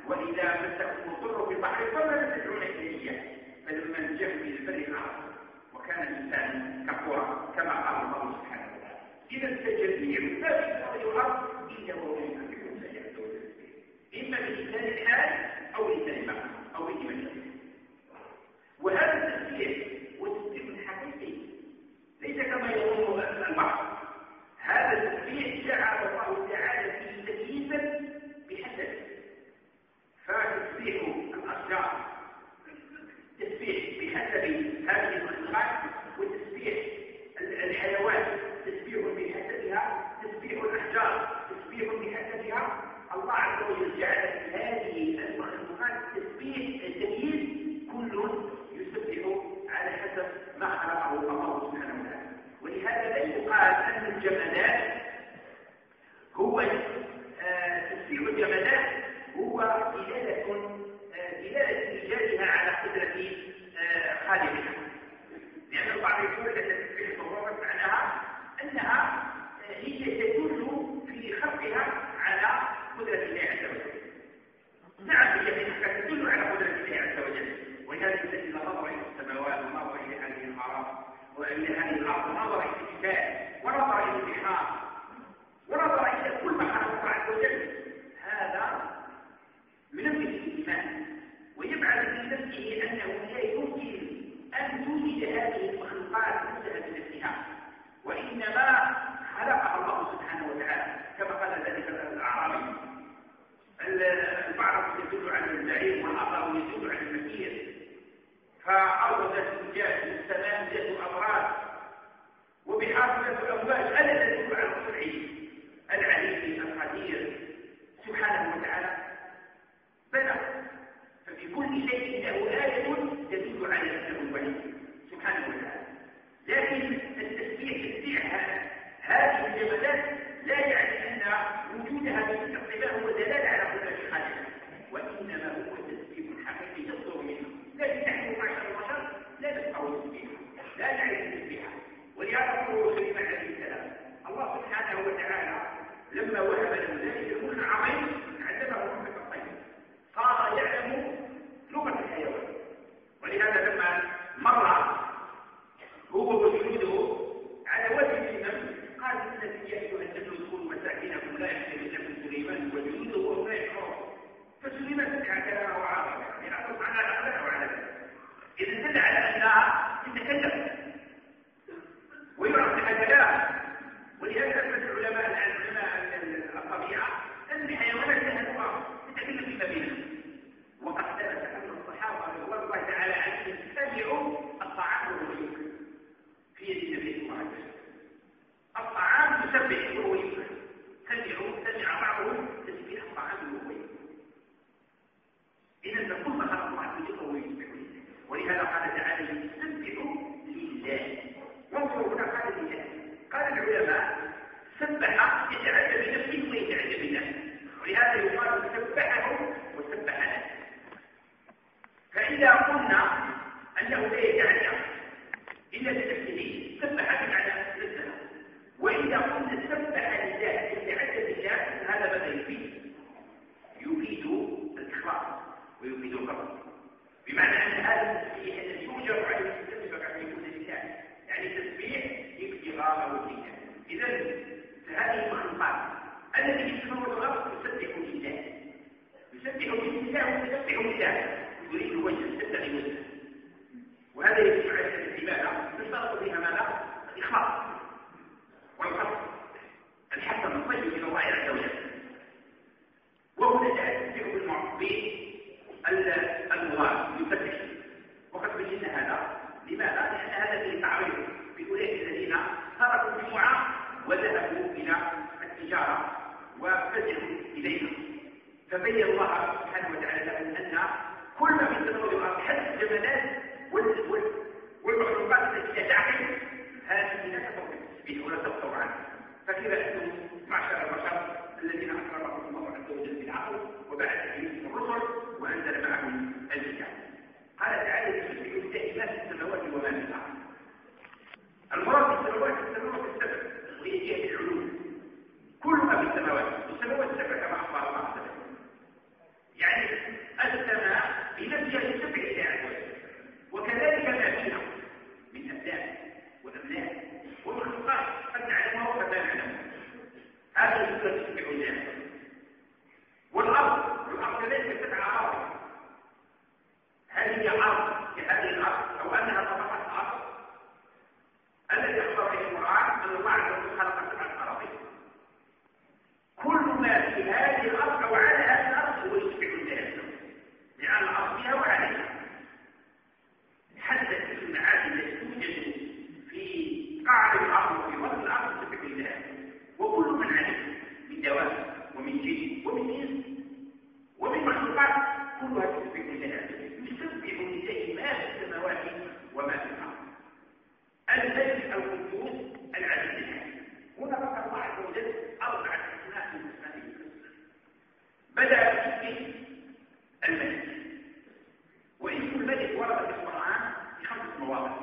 [SPEAKER 1] وإذا مسكم الضر في البحر فما تدعون إليه فلما نجوا إلى البر عرفوا وكان الإنسان كفورا كما قال الله سبحانه وتعالى. إذا التجميع ما في الأرض والأرض إلا وهو يمكنكم سيحدث إما بلسان الحال أو لسان المعنى أو بإيمان. وهذا التسبيح والتسبيح الحقيقي ليس كما يقول البعض. هذا التسبيح جعل الله تعالى فيه تكييفا بحسب، فتسبيح الأشجار تسبيح بحسب هذه المخلوقات، وتسبيح الحيوان تسبيح بحسبها، تسبيح الأحجار تسبيح بحسبها. الله عز وجل جعل في هذه المخلوقات تسبيح التكييف كل يسبح على حسب ما خلقه الله سبحانه وتعالى. ولهذا لا يقال أن الجمادات هو تسبيح الجمادات هو دلالة دلالة إيجادها على قدرة خالقها، لأن البعض يقول أن تسبيح الضرورة معناها أنها هي تدل في خلقها على قدرة الله عز وجل. نعم هي تدل على قدرة الله عز وجل، ولهذا الذي نظر إلى السماوات ونظر إلى هذه الأرض وإلى هذه الأرض ونظر إلى الجبال ونظر إلى البحار ونظر إلى كل ما خلق الله عز وجل، هذا منفذ الإيمان ويبعث في نفسه أنه لا يمكن أن توجد هذه المخلوقات نفسها بنفسها، وإنما خلقها الله سبحانه وتعالى كما قال ذلك الأعرابي. البعض يدل على البعير والآخر يدل على المسير، فأرض ذات الجاد والسماء ذات أبراج وبحار ذات أمواج، ألا تدل على الصنع العليم القدير سبحانه وتعالى؟ بلى، ففي كل شيء له آية تدل على أنه الوحيد سبحانه وتعالى. لكن التسبيح تسبيح هذه الجمادات لا يعني أن وجودها باستقلالها هو دلالة على قدرة خالقها، وإنما هو تسبيح حقيقي يصدر منه. لكن نحن معشر البشر لا نفقه التسبيح، لا نعرف التسبيح. ولهذا قوله سليمان عليه السلام الله سبحانه وتعالى لما وهب له ذلك الملك العظيم علمه منطق الطير، صار يعلم لغة الحيوان. ولهذا لما مر هو وجنوده على وجه الإمام قال الذي يأتي أن تدخلوا مساكنكم لا يحتملكم سليمان وجنوده وهم لا يشعرون. فسليمان سمع كلامه وعرف يعني أعرف عنها الأخلاق وعلى ذلك، إذا دل على أنها تتكلم ويعرف لها كلام. ولهذا أثبت العلماء العلماء الطبيعة أن الحيوانات لها لغة تتكلم فيما بينها، وقد ثبت أن الصحابة رضوان الله تعالى عنهم سمعوا الطعام وهو يؤكل في يد النبي صلى الله عليه وسلم. الطعام يسبح وهو يؤكل، سمعوا سمع بعضهم تسبيح الطعام وهو يؤكل. إذا كل ما خلق الله عز وجل وهو يسبح لله، ولهذا قال تعالى يسبح لله. وانظروا هنا قال لله، قال العلماء سبح يتعدى بنفسه ويتعدى بالله، ولهذا يقال سبحه وسبح له. فإذا قلنا أنه لا يتعدى إلا بنفسه سبح بمعنى نفسه، وإذا قلنا سبح لله يتعدى بالله هذا ماذا يفيد؟ يفيد الإخلاص ويفيد القصد، بمعنى أن هذا التسبيح الذي يوجب عليه التسبيح أن يكون لله، يعني تسبيح ابتغاء وجه الله. إذا هذه المخلوقات التي يسمى الغرب يسبح لله، يسبح لله ويسبح لله، يريد الوجه يسبح لوجهه، وهذا يجب على العبادة يشترط فيها ماذا؟ الإخلاص والقصد الحسن الطيب إلى الله عز وجل. وهنا جاء التسبيح بالمراد يسبح، وقد بينا هذا. لماذا؟ لأن هذا فيه تعريض بأولئك الذين تركوا الجمعة وذهبوا إلى التجارة وفزعوا إليها، فبين الله سبحانه وتعالى لهم أن كل ما في السماوات والأرض حتى الجمادات والمخلوقات التي لا تعقل هذه لا تفوق التسبيح ولا تفطر عنه. فكيف أنتم معشر البشر الذين أكرمهم الله عز وجل بالعقل وبعث إليهم الرسل وأنزل معهم الكتاب؟ قال تعالى يسبح لله ما في السماوات وما في الأرض. المراد بالسماوات السماوات السبع وهي جهة العلوم، كل ما في السماوات والسماوات السبع كما أخبر الله تعالى، يعني ومن جن ومن إنس ومن مخلوقات كلها تسبح لله عز وجل، يسبح لله ما في السماوات وما في الأرض. الملك القدوس العزيز الحكيم. هنا ذكر الله عز وجل أربعة أسماء من أسمائه. بدأ باسم الملك، واسم الملك ورد في القرآن في خمسة مواضع.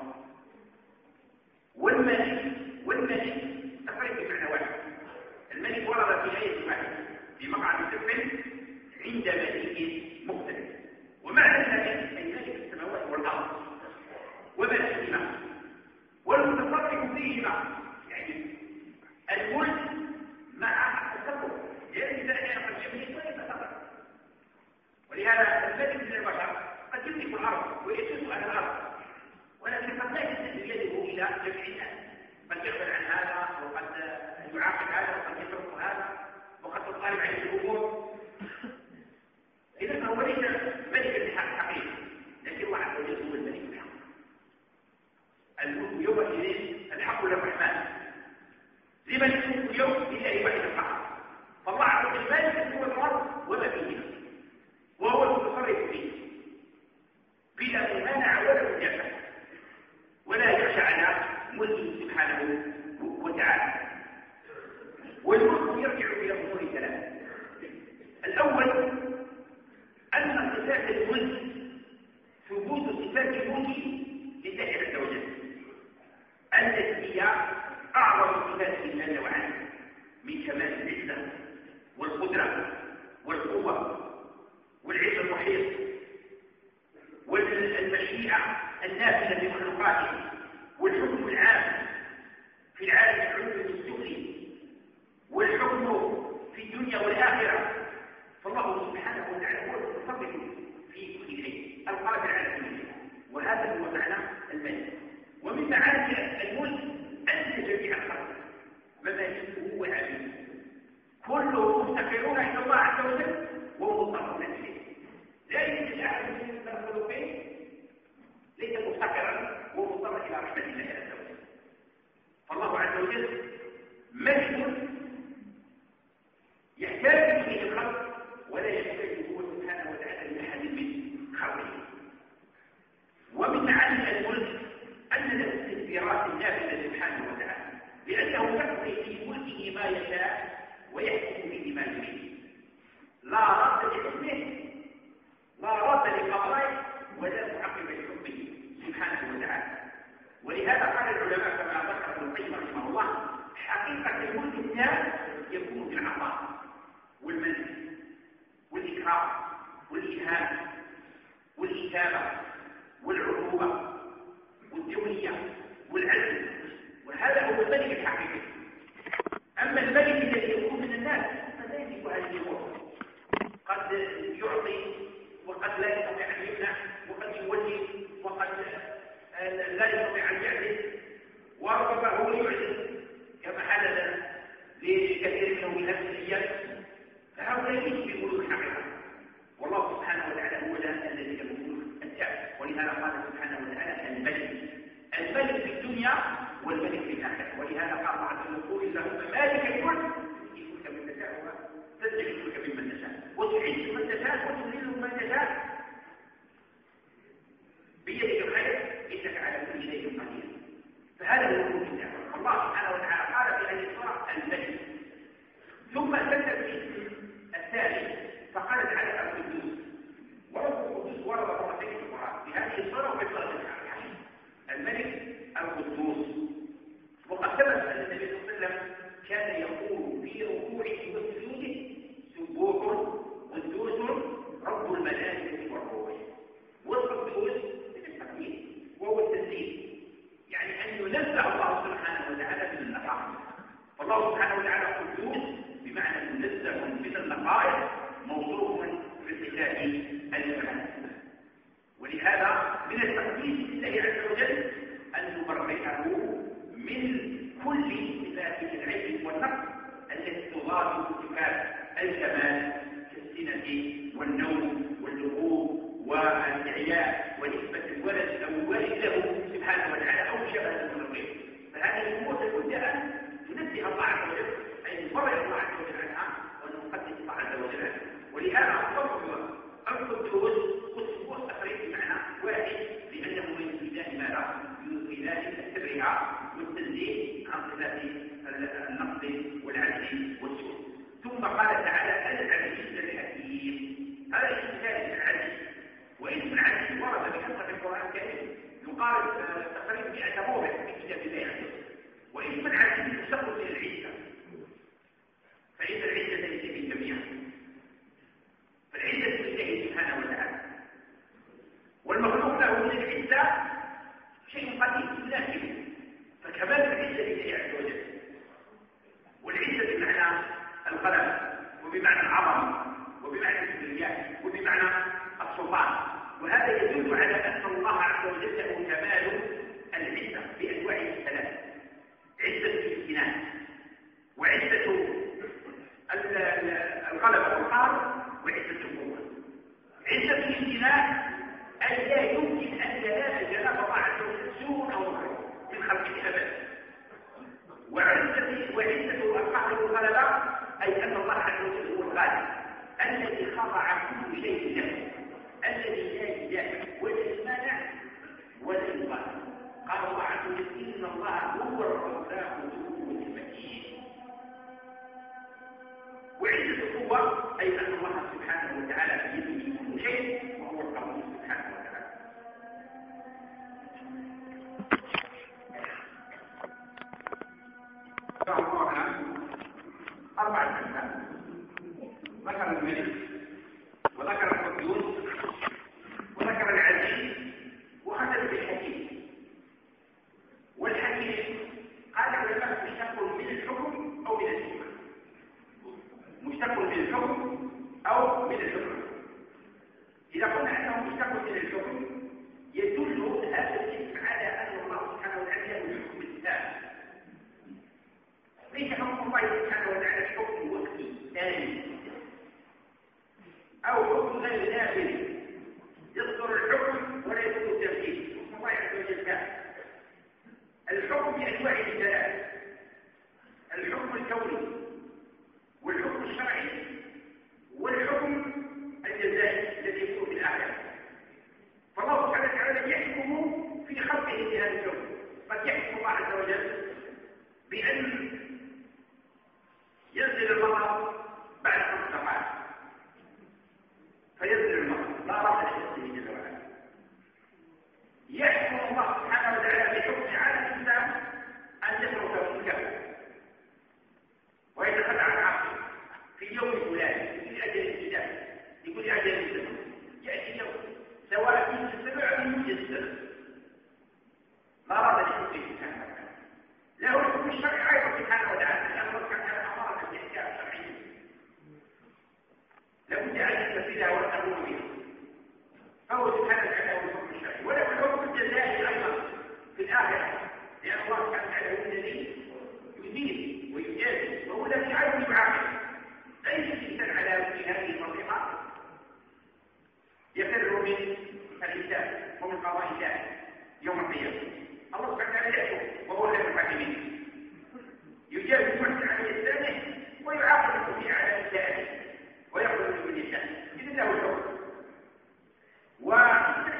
[SPEAKER 1] والملك والملك تقريبا بمعنى واحد. الملك ورد في آية واحدة في مقعد صدق عند ملك مختلف، ومعنى الملك أي ملك السماوات والأرض وما فيهما والمتصرف فيهما، يعني الملك مع التصرف، يعني إذا كان قد يملك ويتصرف. ولهذا الملك من البشر قد يملك الأرض ويسوس على الأرض، ولكن قد لا يمتد يده إلى جميع الناس، قد يغفل عن هذا وقد يعاقب هذا وقد يترك هذا وقد تطالب عليه الأمور. إذا هو ليس ملكا حقيقي، لكن الله عز وجل هو الملك الحق. الملك يومئذ الحق للرحمن، لمن الملك اليوم لله واحد الحق. فالله عز وجل مالك هو الأرض وما فيها، وهو المتصرف فيه بلا مانع ولا مجازفة، ولا يخشى على ملكه سبحانه وتعالى. والملك يرجع الى امور ثلاثه. الاول ان صفات الملك ثبوت صفات الملك لله عز وجل التي هي اعظم صفاته جل وعلا من كمال العزه والقدره والقوه والعلم المحيط والمشيئه النافذه لمخلوقاته والحكم العام في العالم العلوي والسفلي والحكم في الدنيا والآخرة. فالله سبحانه وتعالى هو المتصرف في كل شيء، القادر على كل شيء، وهذا هو معنى الملك. ومن معاني الملك أن جميع الخلق ممالكه وعبيده كلهم مفتقرون إلى الله عز وجل ومضطرون إليه. لا يوجد أحد من المخلوقين ليس مفتقرا ومضطرا إلى رحمة الله عز وجل. فالله عز وجل ملك يحتاج إليه الخلق ولا يحتاج هو سبحانه وتعالى لأحد من خلقه. ومن معاني الملك أن له التدبيرات النافذة سبحانه وتعالى، لأنه يقضي في ملكه ما يشاء ويحكم به ما يريد، لا رد لحكمه لا رد لقضائه ولا معقب لحكمه سبحانه وتعالى. ولهذا قال العلماء كما ذكر ابن القيم رحمه الله: حقيقة الملك الناس يكون في العطاء والمنع والإكرام والإلهام والإثابة والعقوبة والدونية والعدل، وهذا هو الملك الحقيقي. أما الملك الذي يكون من الناس فلا يملك هذه الأمور، قد يعطي وقد لا يستطيع أن يمنع، وقد يولي وقد لا يستطيع أن يعدل، وربما هو يعدل كما حدث لكثير منهم من هذه الأيام. فهؤلاء ليسوا بملوك حقيقة، والله سبحانه وتعالى هو الذي له الملك التام. ولهذا قال سبحانه وتعالى: الملك الملك في الدنيا والملك في الآخرة. ولهذا قال الله عز وجل: قل اللهم مالك الملك تؤتي الملك من تشاء وتنزع الملك ممن تشاء وتعز من تشاء وتذل من تشاء بيدك الخير انك على كل شيء قدير. فهذا هو الملك التام. الله سبحانه وتعالى قال في هذه السوره الملك، ثم استدل بالاسم الثاني فقال تعالى القدوس. ورب القدوس ورد مرتين في القران في هذه السوره وفي سوره الحج. الملك القدوس، وقد ثبت ان النبي صلى الله عليه وسلم كان يقول في ركوعه وسجوده: سبوح قدوس رب الملائكه والروح. والقدوس من التقديس وهو التسليم، يعني ان ينزه الله سبحانه وتعالى من النقائص. فالله سبحانه وتعالى قدوس بمعنى منزه من النقائص موصوف بالصفات الكمال. ولهذا من التقديس لله عز وجل ان نبرئه من كل صفات العيب والنقص التي تضاد صفات الكمال كالسنه والنوم واللغوب والإعياء ونسبة الولد أو الوالد له سبحانه وتعالى أو شبه المخلوقين. فهذه الأمور لابد أن تنزه الله عز وجل، أي نبرئ الله عز وجل عنها ونقدس والحدود والسبوع تقريبا بمعنى واحد، لأنه يفيدان ماذا؟ يفيدان التبرئة والتنزيه عن صفات النقص والعجز والسوء. ثم قال تعالى العزيز الحكيم، هذا اسم ثالث العزيز، واسم العزيز ورد بكثرة في القرآن الكريم يقال تقريبا مئة موضع في كتاب الله عز وجل. واسم العزيز يشتق من العزة، فإن العزة ليس جميعا، فالعزة لله سبحانه وتعالى، والمخلوق له من العزة شيء قديم لكن فكمال العزة لله عز وجل. والعزة بمعنى القلم، وبمعنى العظمة، وبمعنى الكبرياء، وبمعنى السلطان. وهذا يدل على أن الله عز وجل له كمال العزة بأنواعه الثلاث: عزة الامتنان، وعزة الغلبة والقهر، وعزة القوة. عزة الامتنان أي لا يمكن أن ينال جناب الله عز وجل سوء أو ضر من خلقه أبدا. وعزة وعزة القهر والغلبة أي أن الله عز وجل هو الغالب الذي خضع كل شيء له، الذي لا يدافع ولا يمانع ولا يقاتل. قال الله عز وجل إن الله هو الرزاق ذو القوة المتين. وعزة القوة أي أن الله سبحانه وتعالى بيده كل شيء وهو القوي سبحانه وتعالى. فأمرنا أربعة أسماء: ذكر الملك، وذكر القدوس، وذكر العزيز، وختم بالحكيم. والحكيم قال العلماء مشتق من الحكم أو من الحكمة، مشتق من الحكم أو من الحكمة. إذا قلنا أنه مشتق من الحكم يدل هذا الاسم على أن الله سبحانه وتعالى له الحكم التام، ليس حكم الله سبحانه وتعالى حكم وقتي ثاني أو حكم غير نافذ يصدر الحكم ولا يكون التنفيذ. حكم الله عز وجل كامل. الحكم بأنواعه الثلاث: الحكم الكوني، والحكم الشرعي، والحكم الجزائي الذي يكون في الآخرة. فالله سبحانه وتعالى يحكم في خلقه بهذا الحكم. قد يحكم الله عز وجل بأن ينزل المطر بعد خمس دقائق، فينزل المطر لا رأس لشخصه جل وعلا. يحكم الله سبحانه وتعالى بحكم على الإنسان أن يترك ملكه ويتخلى عن عقله في يوم فلان لكل أجل الكتاب، لكل أجل الزمن. يأتي يوم سواء في السبع أو في السبع لا رأس لشخصه سبحانه وتعالى. له الحكم الشرعي أيضا سبحانه وتعالى، لأن الله سبحانه وتعالى أمرنا بالإحكام الشرعي لابد أن يستفيدها وأنه بها، فهو سبحانه وتعالى هو الحكم الشرعي. وله الحكم الجزائي أيضا في الآخرة، لأن الله سبحانه وتعالى هو الذي يدين ويجازي، وهو الذي يعلم يعاقب. ليس الإنسان على وجه هذه المنطقة يفر من الحساب ومن قضاء الله يوم القيامة. الله سبحانه وتعالى يحكم وهو خير الحاكمين، يجازي المحسن على إحسانه ويعاقب المسيء على إساءته ويأخذ من يشاء. إذن له الحكم. وإذن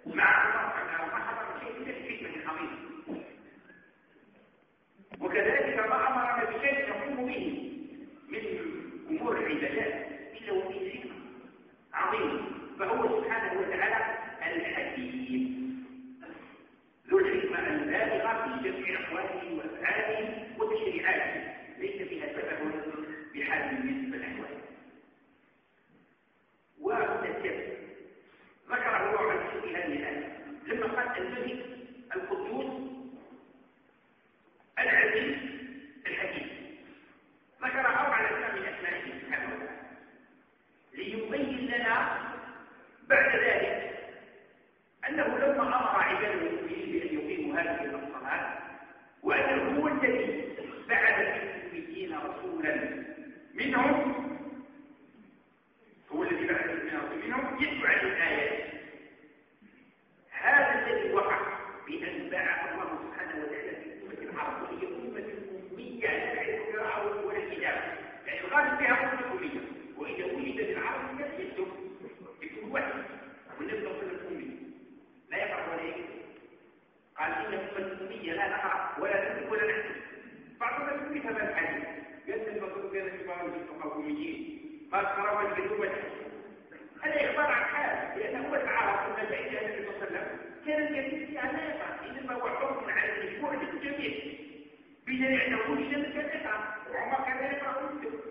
[SPEAKER 1] مع الله ما حضر شيء إلا لحكمة عظيمة. وكذلك ما أمرنا بشيء نقوم به من أمور العبادات إلا وفيه حكمة عظيمة. فهو سبحانه وتعالى الحكيم ذو الحكمة البالغة في جميع أقواله وأفعاله وتشريعاته، ليس فيها سبب بحال من الأحوال. والتسبب ذكره الله عز وجل في هذه الآية لما قال الملك القدوس العزيز الحكيم، ذكر أربع أسماء من أسمائه سبحانه وتعالى ليبين لنا بعد ذلك أنه لما أمر عباده المؤمنين بأن يقيموا هذه الصلاة وأنه هو الذي بعث في الأميين رسولا منهم، هو الذي بعث في الأميين رسولا منهم يتلو عليه الآيات. هذا الذي وقع بأن بعث الله سبحانه وتعالى في أمة العرب وهي أمة أمية لا تعرف القراءة ولا الكتابة، يعني الغالب فيها أمة أمية، وإذا ولد العرب الناس يكتب يكتب واحد والنبي صلى الله عليه وسلم لا يقرأ ولا يكتب. قال إن أمة أمية لا نقرأ ولا نكتب ولا نكتب. بعض الناس يقول هذا الحديث قال المفروض كان كبار الفقهاء ما تقرأ ولا يكتب ولا يكتب. هذا إخبار عن حال، لأن هو العرب كما بعيد عن النبي صلى الله عليه وسلم كان الكثير فيها لا يقرأ، إنما هو حكم على المجموع للجميع بدليل أنه ولد كان يقرأ وعمر كان يقرأ ويكتب.